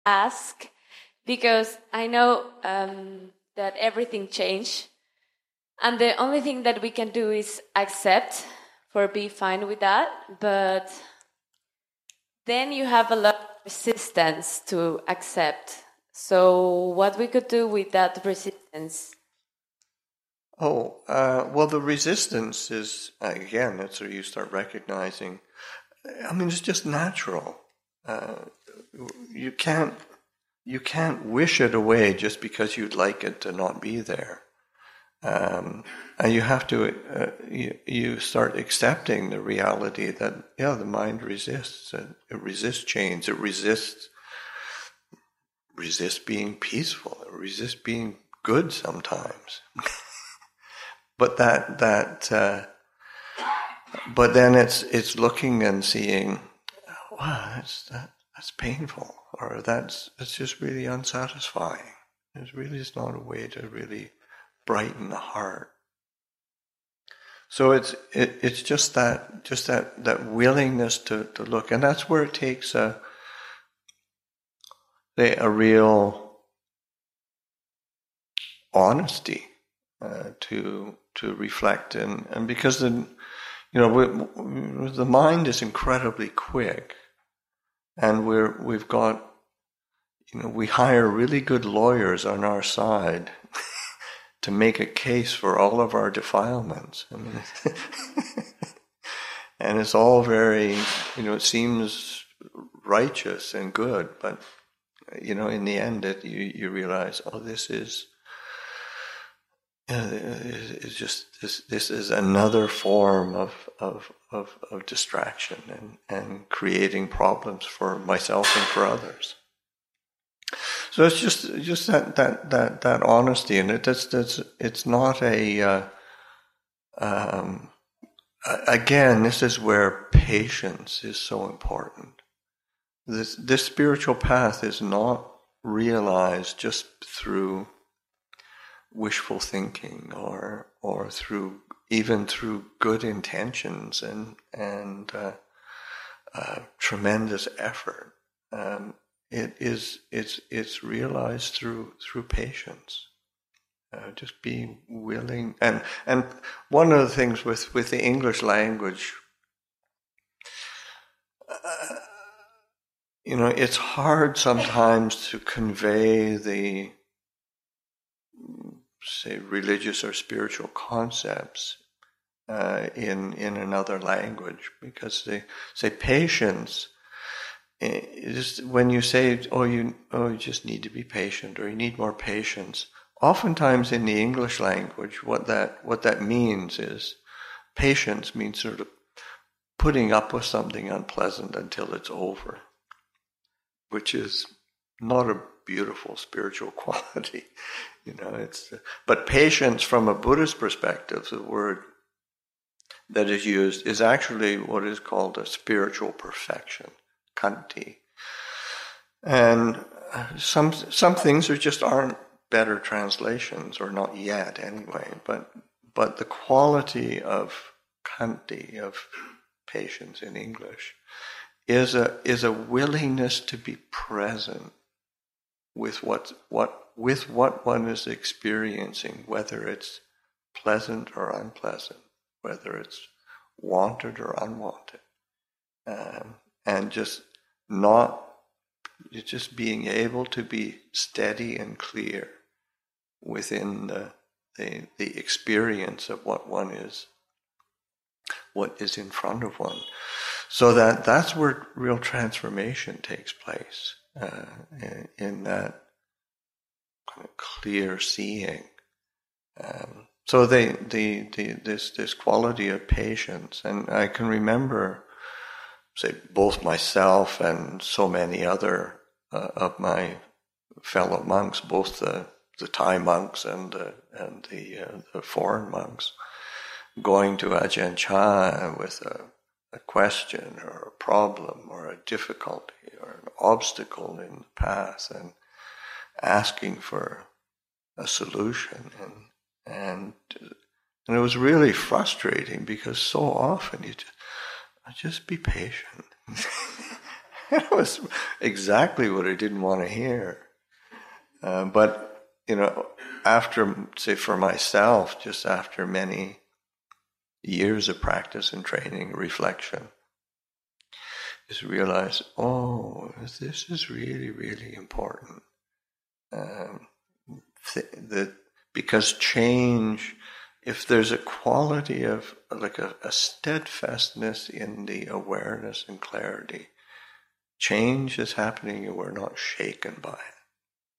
ask, because I know that everything changed, and the only thing that we can do is accept, for be fine with that. But then you have a lot of resistance to accept. So what we could do with that resistance? Well, the resistance is, again, that's where you start recognizing, I mean, it's just natural. You can't wish it away just because you'd like it to not be there. And you have to, you start accepting the reality that, the mind resists. It resists change. It resists being peaceful. It resists being good sometimes. But but then it's looking and seeing, wow, that's painful, or that's just really unsatisfying. It really is not a way to really brighten the heart. So it's just that willingness to look, and that's where it takes a real honesty to reflect, and because the mind is incredibly quick, and we've got we hire really good lawyers on our side to make a case for all of our defilements. I mean, and it's all very, it seems righteous and good, but in the end, you realize, this is. It's just this is another form of distraction and creating problems for myself and for others. So it's just that honesty, and it's not a again, this is where patience is so important. This spiritual path is not realized just through wishful thinking or through good intentions and tremendous effort. It's realized through patience, just being willing. And one of the things with the English language, it's hard sometimes to convey the, say, religious or spiritual concepts in another language, because they say patience. When you say, you just need to be patient, or you need more patience, oftentimes in the English language, what that means is, patience means sort of putting up with something unpleasant until it's over, which is not a beautiful spiritual quality. But patience from a Buddhist perspective, the word that is used is actually what is called a spiritual perfection. Khanti. And some things aren't better translations, or not yet anyway, but the quality of khanti, of patience in English, is a willingness to be present with what one is experiencing, whether it's pleasant or unpleasant, whether it's wanted or unwanted. And just being able to be steady and clear within the experience of what is in front of one, so that's where real transformation takes place, in that kind of clear seeing. So this quality of patience, and I can remember, say, both myself and so many other of my fellow monks, both the Thai monks and the foreign monks, going to Ajahn Chah with a question or a problem or a difficulty or an obstacle in the path, and asking for a solution, and it was really frustrating, because so often just be patient. It was exactly what I didn't want to hear. But, after, say, for myself, just after many years of practice and training, reflection, is realize, this is really, really important. Because change, if there's a quality of like a steadfastness in the awareness and clarity, change is happening and we're not shaken by it.